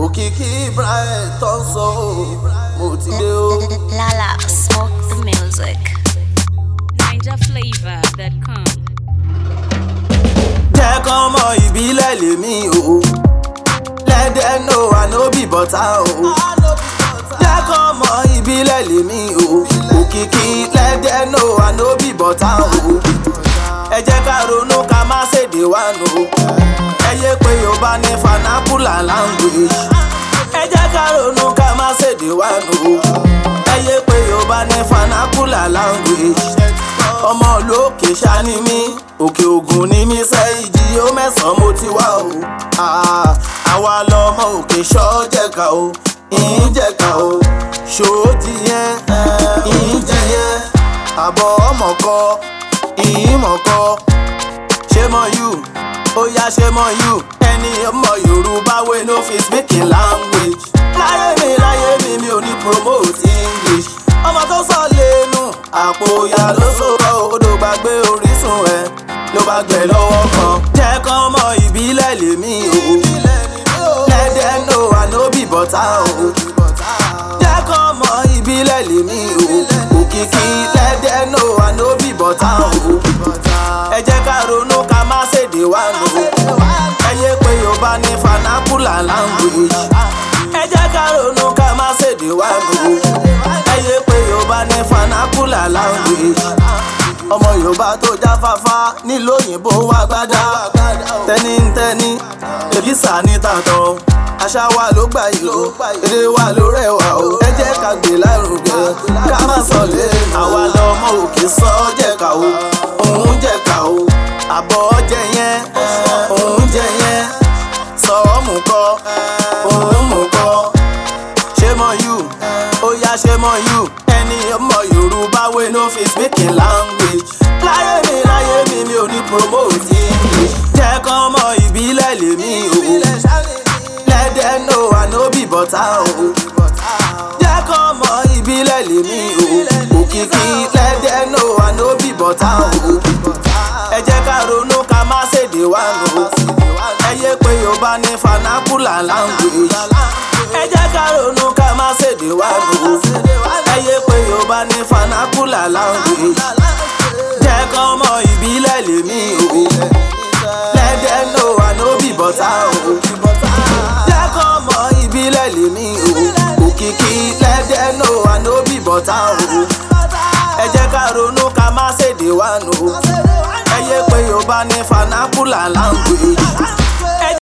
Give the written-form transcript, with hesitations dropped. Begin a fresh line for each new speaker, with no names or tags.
Òkìkí Bright tó ń sọ mo ti dé o.
Lala, smoke the music.
NinjaFlavor.com.
Jẹ́ kán mọ ìbílẹ̀ lèmi o. Let them know I no be butter o. Jẹ́ kán mọ ìbílẹ̀ lèmi o. Òkìkí let them know I no be butter o. Ẹ jẹ́ ká ronú ká má ṣèdè wá nù o. Ẹ yé pé Yorùbá ní vernacular language. Ẹ jẹ́ ká ronú ká má ṣèdè wá nù o. Ẹ yé pé Yorùbá ní vernacular language. Ọmọ olókè ṣá ni mí, òkè ògùn ni mí sẹ́ ìjì ó mẹ́sàn-án mo ti wá o. Àwa lọmọ òkè ṣọ́ jẹ̀ka o, ìyín jẹ̀ka o, ṣòótì yẹn, ìyín jẹ yẹn, àbọ̀ ọmọ kọ, ìyín mọ̀ kọ, ṣé mọ yù, ó yá ṣé mọ yù, ẹni ọmọ Yorùbá wey no fit speaking language. Láyé mi mi ò ní promote English. Ọmọ tó sọ lẹ́nu àpò ìyá ló sọ̀rọ̀ odò gbàgbé orísun ẹ̀ ló bá gbẹ lọ́wọ́ kan. Jẹ́ kán mọ ìbílẹ̀ lèmi o. Let them know I no be butter o. Jẹ́ kán mọ ìbílẹ̀ lèmi o. Òkìkí let them know I no be butter o. Ẹ jẹ́ ká ronú ká má ṣèdè wá nù o. Ẹ yé pé Yorùbá ní vernacular language. Ẹ jẹ́ ká ronú ká má ṣèdè wá nù o. Ẹ yé pé Yorùbá ní vernacular language. Ọmọ Yorùbá tó jáfáfá nílùú òyìnbó wá gbádá. Tẹ́nítẹ́ní èbísà ní tàtọ̀. Àṣà wa ló gbà ìlò, èdè wa ló rẹwà o. Ẹ jẹ́ ká gbé lárugẹ, ká má sọ lé. Àwa lọmọ òkè sọ jẹ̀ka o, òun jẹ̀ka o. Àbọ̀ jẹ yẹn, òun jẹ yẹn. Sọ mú kọ, òun mú kọ. Ṣé mọ yù, ó yá ṣé mọ yù. Ẹni ọmọ Yorùbá wey no fit speaking language. Láyé mi mi ò ní promote English. Jẹ́ kán mọ ìbílẹ̀ lèmi o. Let them know I no be butter o. Jẹ́ kán mọ ìbílẹ̀ lèmi o. Òkìkí let them know I no be butter o. Ẹ jẹ́ ká ronú ká má ṣèdè wá nù o. Ẹ yé pé Yorùbá ní vernacular language. Ẹ jẹ́ ká ronú ká má ṣèdè wá nù o. Ẹ yé pé Yorùbá ní vernacular language. Jẹ́ kán mọ ìbílẹ̀ lèmi o. Let them know I no be butter o. Jẹ́ kán mọ ìbílẹ̀ lèmi o. Òkìkí let them know I no be butter o. Ẹ jẹ́ ká ronú ká má ṣèdè wá nù o. Ẹ yé pé Yorùbá ní vernacular language.